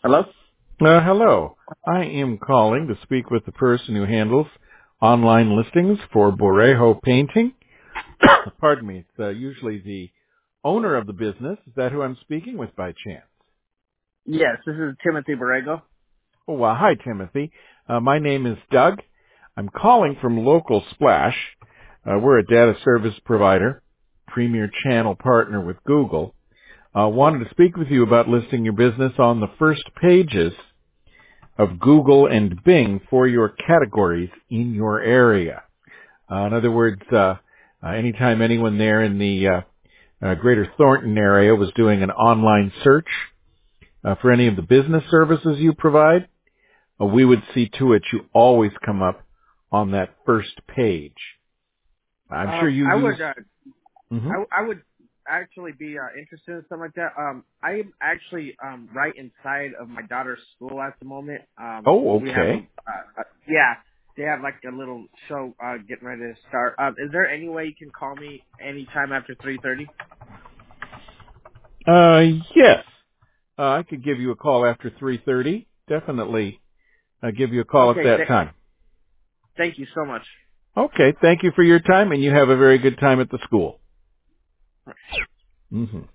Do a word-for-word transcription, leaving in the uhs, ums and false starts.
Hello? Uh, hello. I am calling to speak with the person who handles online listings for Borejo Painting. Pardon me. It's uh, usually the owner of the business. Is that who I'm speaking with by chance? Yes, this is Timothy Borrego. Oh, well, hi, Timothy. Uh, my name is Doug. I'm calling from Local Splash. Uh, we're a data service provider, premier channel partner with Google. Uh, wanted to speak with you about listing your business on the first pages of Google and Bing for your categories in your area. Uh, in other words, uh, uh, anytime anyone there in the uh, uh, greater Thornton area was doing an online search uh, for any of the business services you provide, uh, we would see to it you always come up on that first page. I'm sure Um, you I use... would, uh, hmm I, I would actually be uh, interested in something like that. Um, I am actually um right inside of my daughter's school at the moment. Um, Oh, we have a, okay. uh, a yeah, they have like a little show uh getting ready to start. Um, is there any way you can call me anytime after three thirty? Uh, yes. Uh, I could give you a call after three thirty. Definitely uh, give you a call at Okay, that th- time. thank you so much. Okay, thank you for your time, and you have a very good time at the school. hmm